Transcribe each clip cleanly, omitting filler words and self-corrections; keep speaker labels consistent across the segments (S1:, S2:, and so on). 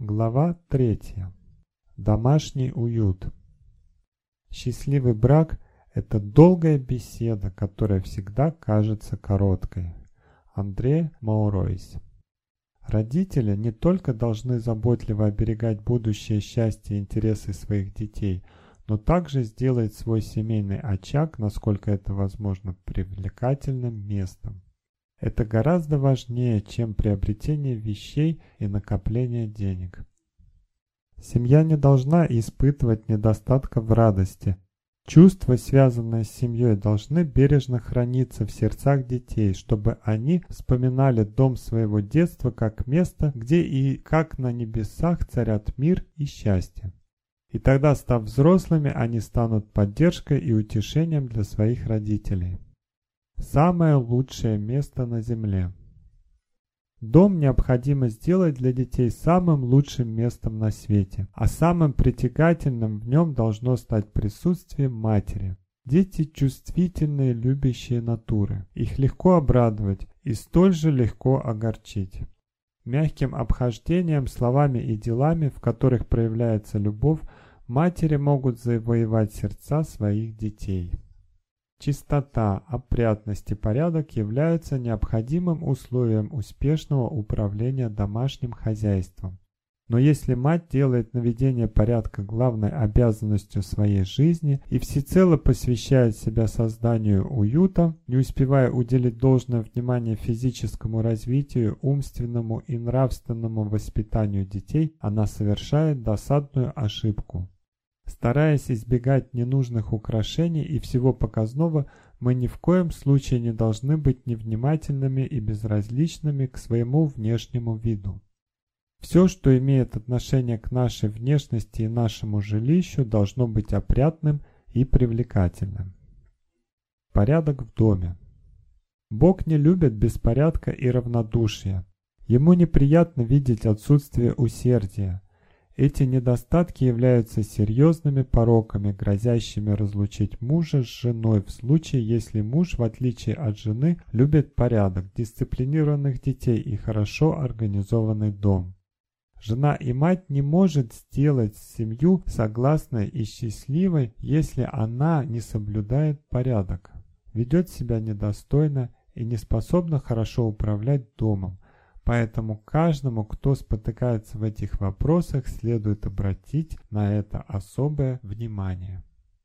S1: Глава 3. Домашний уют. Счастливый брак – это долгая беседа, которая всегда кажется короткой. Андре Мауройс. Родители не только должны заботливо оберегать будущее счастье и интересы своих детей, но также сделать свой семейный очаг, насколько это возможно, привлекательным местом. Это гораздо важнее, чем приобретение вещей и накопление денег. Семья не должна испытывать недостатка в радости. Чувства, связанные с семьей, должны бережно храниться в сердцах детей, чтобы они вспоминали дом своего детства как место, где и как на небесах царят мир и счастье. И тогда, став взрослыми, они станут поддержкой и утешением для своих родителей. Самое лучшее место на земле. Дом необходимо сделать для детей самым лучшим местом на свете, а самым притягательным в нем должно стать присутствие матери. Дети чувствительные, любящие натуры. Их легко обрадовать и столь же легко огорчить. Мягким обхождением, словами и делами, в которых проявляется любовь, матери могут завоевать сердца своих детей. Чистота, опрятность и порядок являются необходимым условием успешного управления домашним хозяйством. Но если мать делает наведение порядка главной обязанностью своей жизни и всецело посвящает себя созданию уюта, не успевая уделить должное внимание физическому развитию, умственному и нравственному воспитанию детей, она совершает досадную ошибку. Стараясь избегать ненужных украшений и всего показного, мы ни в коем случае не должны быть невнимательными и безразличными к своему внешнему виду. Все, что имеет отношение к нашей внешности и нашему жилищу, должно быть опрятным и привлекательным. Порядок в доме. Бог не любит беспорядка и равнодушия. Ему неприятно видеть отсутствие усердия. Эти недостатки являются серьезными пороками, грозящими разлучить мужа с женой в случае, если муж, в отличие от жены, любит порядок, дисциплинированных детей и хорошо организованный дом. Жена и мать не может сделать семью согласной и счастливой, если она не соблюдает порядок, ведет себя недостойно и не способна хорошо управлять домом. Поэтому каждому, кто спотыкается в этих вопросах, следует обратить на это особое внимание.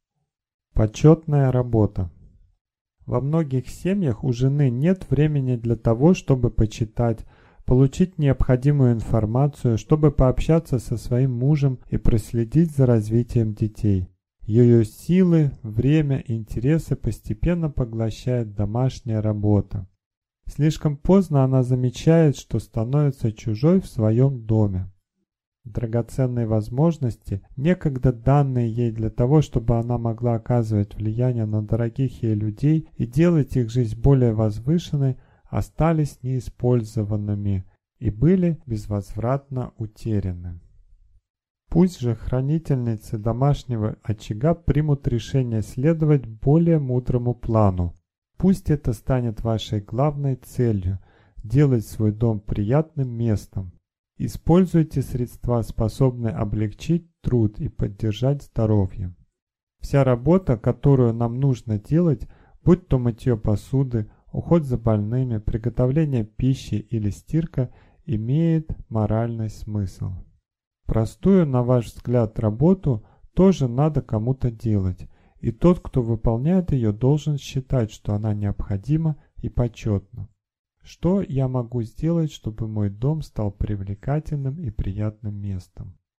S1: Почетная работа. Во многих семьях у жены нет времени для того, чтобы почитать, получить необходимую информацию, чтобы пообщаться со своим мужем и проследить за развитием детей. Ее силы, время, интересы постепенно поглощает домашняя работа. Слишком поздно она замечает, что становится чужой в своем доме. Драгоценные возможности, некогда данные ей для того, чтобы она могла оказывать влияние на дорогих ей людей и делать их жизнь более возвышенной, остались неиспользованными и были безвозвратно утеряны. Пусть же хранительницы домашнего очага примут решение следовать более мудрому плану. Пусть это станет вашей главной целью – делать свой дом приятным местом. Используйте средства, способные облегчить труд и поддержать здоровье. Вся работа, которую нам нужно делать, будь то мытье посуды, уход за больными, приготовление пищи или стирка, имеет моральный смысл. Простую, на ваш взгляд, работу тоже надо кому-то делать. И тот, кто выполняет ее, должен считать, что она необходима и почетна. Что я могу сделать, чтобы мой дом стал привлекательным и приятным местом?